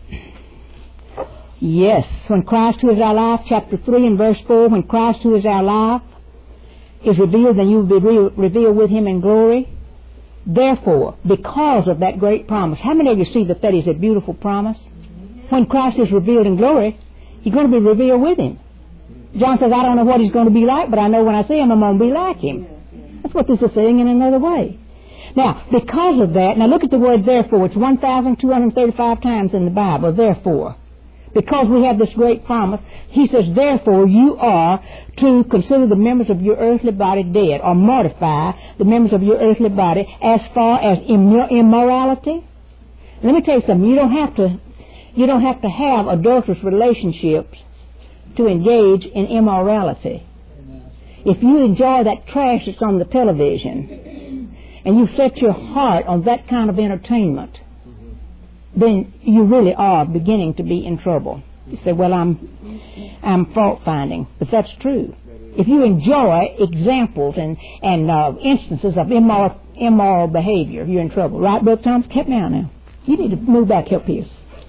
yes, when Christ who is our life, chapter 3 and verse 4, when Christ who is our life is revealed, then you will be revealed with him in glory. Therefore, because of that great promise, how many of you see that is a beautiful promise? When Christ is revealed in glory, you're going to be revealed with him. John says, I don't know what he's going to be like, but I know when I see him, I'm going to be like him. That's what this is saying in another way. Now, because of that, now look at the word therefore. It's 1,235 times in the Bible, therefore. Because we have this great promise, he says, therefore you are to consider the members of your earthly body dead, or mortify the members of your earthly body as far as immorality. Let me tell you something. You don't have to have adulterous relationships to engage in immorality. If you enjoy that trash that's on the television and you set your heart on that kind of entertainment, then you really are beginning to be in trouble. You say, well, I'm fault finding, but that's true. If you enjoy examples and instances of immoral behavior, you're in trouble. Right, Brother Thomas? Help me out now. You need to move back, help here.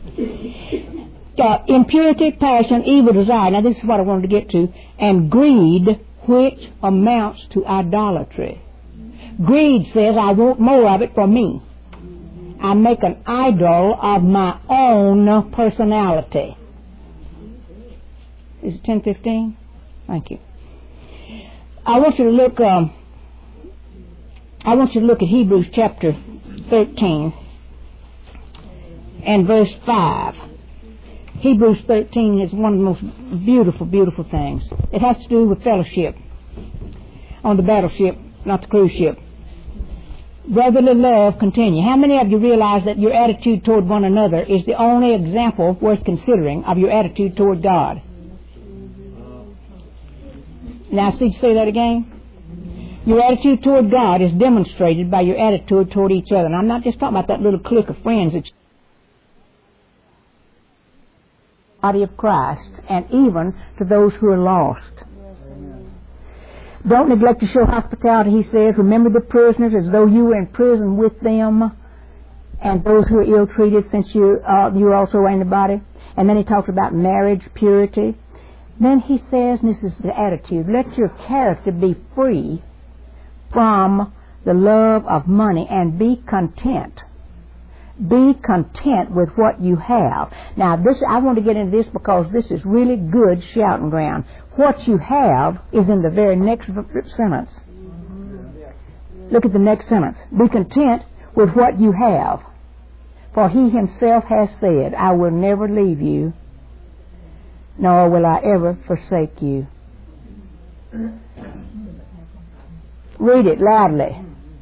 Impurity, passion, evil desire. Now this is what I wanted to get to. And greed, which amounts to idolatry. Greed says, I want more of it for me. I make an idol of my own personality. Is it 10:15? Thank you. I want you to look at Hebrews chapter 13 and verse 5. Hebrews 13 is one of the most beautiful, beautiful things. It has to do with fellowship on the battleship, not the cruise ship. Brotherly love continue. How many of you realize that your attitude toward one another is the only example worth considering of your attitude toward God? Now, say that again. Your attitude toward God is demonstrated by your attitude toward each other. And I'm not just talking about that little clique of friends that body of Christ, and even to those who are lost. Don't neglect to show hospitality, he says. Remember the prisoners as though you were in prison with them, and those who are ill-treated, since you also are in the body. And then he talks about marriage, purity. Then he says, and this is the attitude, let your character be free from the love of money and be content. Be content with what you have. Now, I want to get into this because this is really good shouting ground. What you have is in the very next sentence. Look at the next sentence. Be content with what you have. For he himself has said, I will never leave you, nor will I ever forsake you. Read it loudly.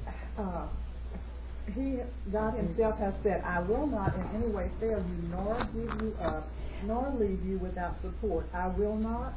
God himself has said, I will not in any way fail you, nor give you up, nor leave you without support. I will not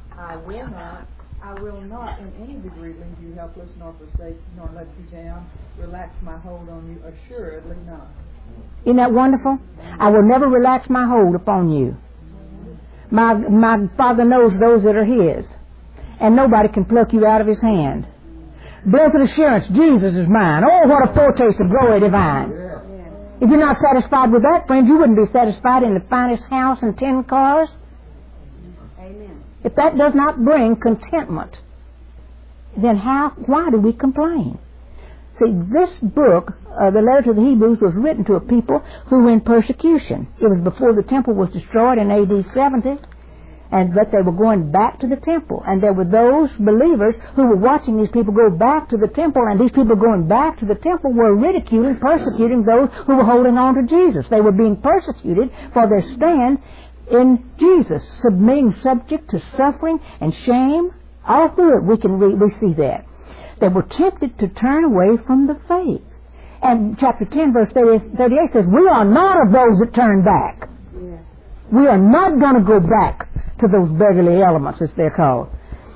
in any degree leave you helpless, nor forsake, nor let you down, relax my hold on you, assuredly not. Isn't that wonderful? I will never relax my hold upon you. My Father knows those that are his, and nobody can pluck you out of his hand. Blessed assurance, Jesus is mine. Oh, what a foretaste of glory divine. If you're not satisfied with that, friends, you wouldn't be satisfied in the finest house and 10 cars. Amen. If that does not bring contentment, then why do we complain? See, this book, the letter to the Hebrews, was written to a people who were in persecution. It was before the temple was destroyed in AD 70. And that they were going back to the temple. And there were those believers who were watching these people go back to the temple, and these people going back to the temple were ridiculing, persecuting those who were holding on to Jesus. They were being persecuted for their stand in Jesus, being subject to suffering and shame. All through it we see that. They were tempted to turn away from the faith. And chapter 10, verse 38 says, we are not of those that turn back. Yes. We are not going to go back to those beggarly elements, as they're called.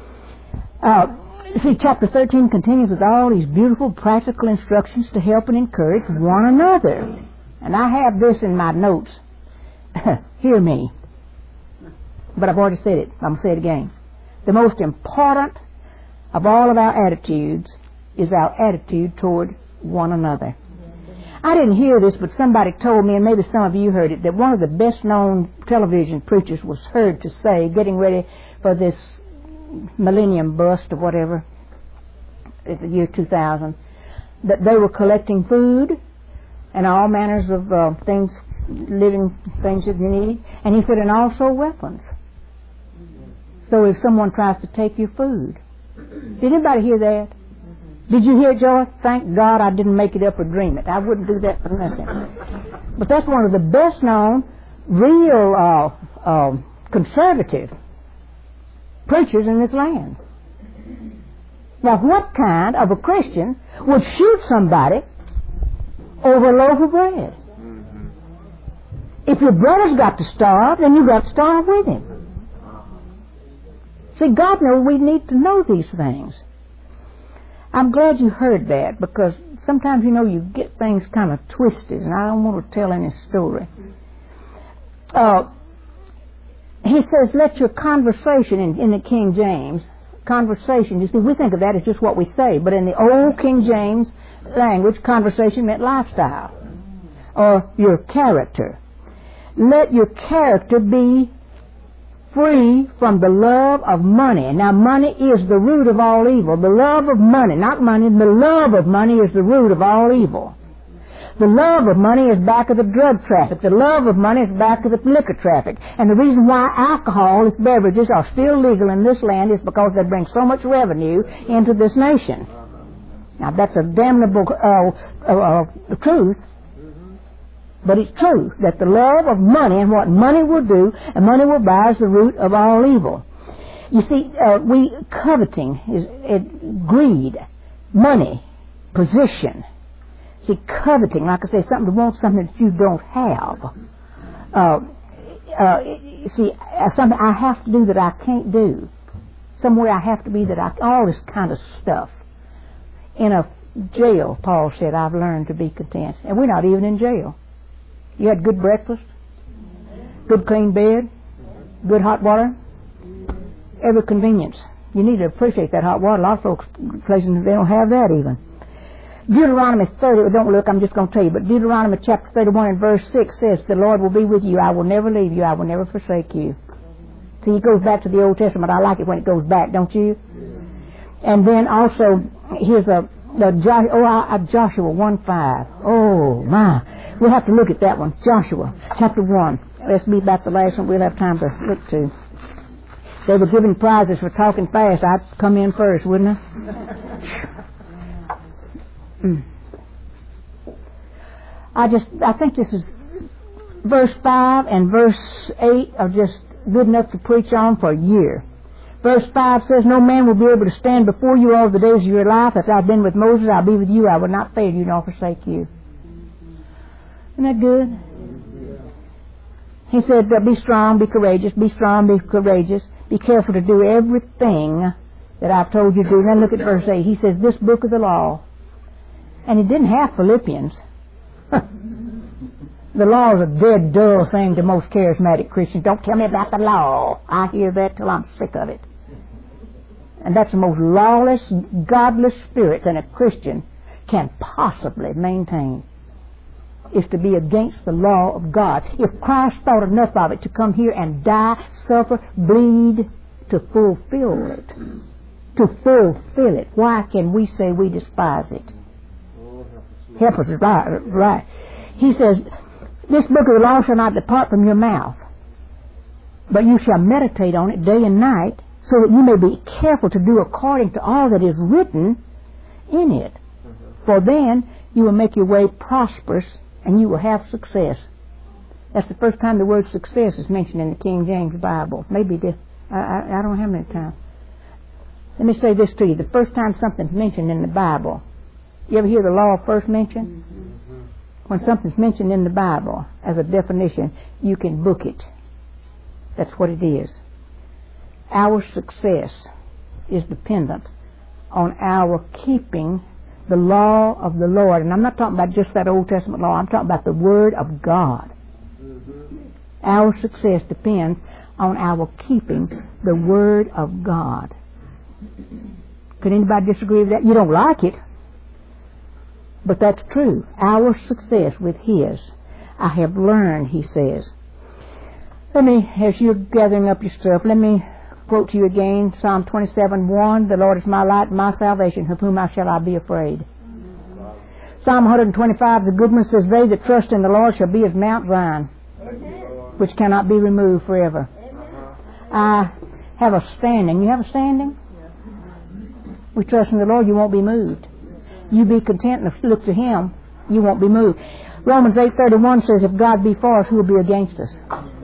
See, chapter 13 continues with all these beautiful practical instructions to help and encourage one another. And I have this in my notes. Hear me. But I've already said it. I'm going to say it again. The most important of all of our attitudes is our attitude toward one another. I didn't hear this, but somebody told me, and maybe some of you heard it, that one of the best-known television preachers was heard to say, getting ready for this millennium bust or whatever, at the year 2000, that they were collecting food and all manners of things, living things that you need, and he said, and also weapons. So if someone tries to take your food. Did anybody hear that? Did you hear it, Joyce? Thank God I didn't make it up or dream it. I wouldn't do that for nothing. But that's one of the best known, real conservative preachers in this land. Now, what kind of a Christian would shoot somebody over a loaf of bread? If your brother's got to starve, then you've got to starve with him. See, God knows we need to know these things. I'm glad you heard that, because sometimes, you know, you get things kind of twisted, and I don't want to tell any story. He says, let your conversation, in the King James, conversation, you see, we think of that as just what we say, but in the old King James language, conversation meant lifestyle, or your character. Let your character be free from the love of money. Now, money is the root of all evil. The love of money, not money, the love of money is the root of all evil. The love of money is back of the drug traffic. The love of money is back of the liquor traffic. And the reason why alcoholic beverages are still legal in this land is because they bring so much revenue into this nation. Now, that's a damnable truth. But it's true that the love of money and what money will do and money will buy is the root of all evil. You see, coveting is greed, money, position. See, coveting, like I say, something to want something that you don't have. Something I have to do that I can't do. Somewhere I have to be that all this kind of stuff. In a jail, Paul said, I've learned to be content. And we're not even in jail. You had good breakfast, good clean bed, good hot water, every convenience. You need to appreciate that hot water. A lot of folks, places, they don't have that even. Deuteronomy 30, don't look, I'm just going to tell you, but Deuteronomy chapter 31 and verse 6 says, the Lord will be with you, I will never leave you, I will never forsake you. See, it goes back to the Old Testament. I like it when it goes back, don't you? And then also, here's Joshua 1:5. Oh, my. We'll have to look at that one. Joshua, chapter 1. Let's be about the last one we'll have time to look to. They were giving prizes for talking fast. I'd come in first, wouldn't I? I think this is verse 5 and verse 8 are just good enough to preach on for a year. Verse 5 says, no man will be able to stand before you all the days of your life. If I've been with Moses, I'll be with you. I will not fail you nor forsake you. Isn't that good? He said, be strong, be courageous, be strong, be courageous. Be careful to do everything that I've told you to do. Then look at verse 8. He says, this book of the law. And he didn't have Philippians. The law is a dead, dull thing to most charismatic Christians. Don't tell me about the law. I hear that till I'm sick of it. And that's the most lawless, godless spirit that a Christian can possibly maintain, is to be against the law of God. If Christ thought enough of it to come here and die, suffer, bleed, to fulfill it, why can we say we despise it? Help us, right. He says, this book of the law shall not depart from your mouth, but you shall meditate on it day and night, so that you may be careful to do according to all that is written in it. For then you will make your way prosperous, and you will have success. That's the first time the word success is mentioned in the King James Bible. Maybe this, I don't know how many times. Let me say this to you. The first time something's mentioned in the Bible, you ever hear the law first mentioned? When something's mentioned in the Bible as a definition, you can book it. That's what it is. Our success is dependent on our keeping the law of the Lord. And I'm not talking about just that Old Testament law. I'm talking about the Word of God. Our success depends on our keeping the Word of God. Could anybody disagree with that? You don't like it, but that's true. Our success with His. I have learned, he says. Let me, as you're gathering up your stuff, let me quote to you again, Psalm 27:1, "The Lord is my light and my salvation, of whom shall I be afraid?" Psalm 125, the good one says, "They that trust in the Lord shall be as Mount Zion, which cannot be removed forever." I have a standing. You have a standing? We trust in the Lord, you won't be moved. You be content and look to Him, you won't be moved. Romans 8:31 says, "If God be for us, who will be against us?"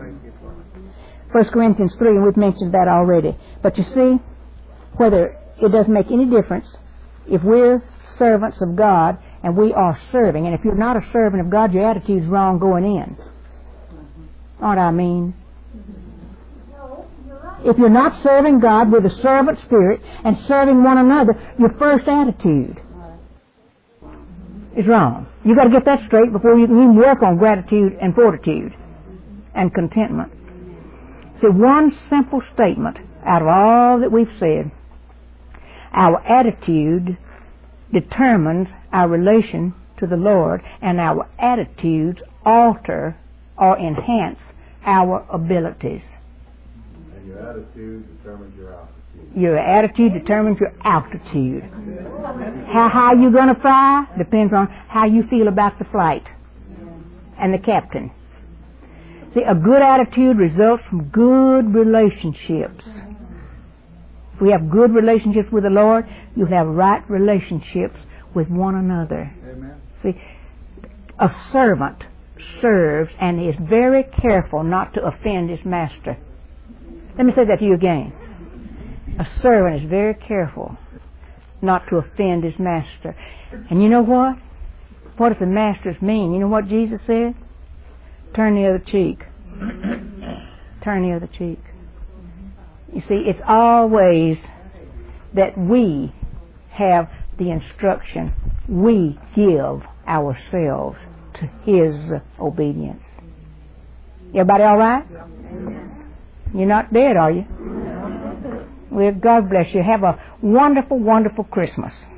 1 Corinthians 3, and we've mentioned that already. But you see, whether it doesn't make any difference if we're servants of God and we are serving. And if you're not a servant of God, your attitude's wrong going in. Aren't I mean? If you're not serving God with a servant spirit and serving one another, your first attitude is wrong. You've got to get that straight before you can even work on gratitude and fortitude and contentment. See, one simple statement out of all that we've said, our attitude determines our relation to the Lord, and our attitudes alter or enhance our abilities. And your attitude determines your altitude. Your attitude determines your altitude. How high you're going to fly depends on how you feel about the flight and the captain. See, a good attitude results from good relationships. If we have good relationships with the Lord, you'll have right relationships with one another. Amen. See, a servant serves and is very careful not to offend his master. Let me say that to you again. A servant is very careful not to offend his master. And you know what? What if the master's mean? You know what Jesus said? Turn the other cheek. Turn the other cheek. You see, it's always that we have the instruction. We give ourselves to His obedience. Everybody all right? You're not dead, are you? Well, God bless you. Have a wonderful, wonderful Christmas.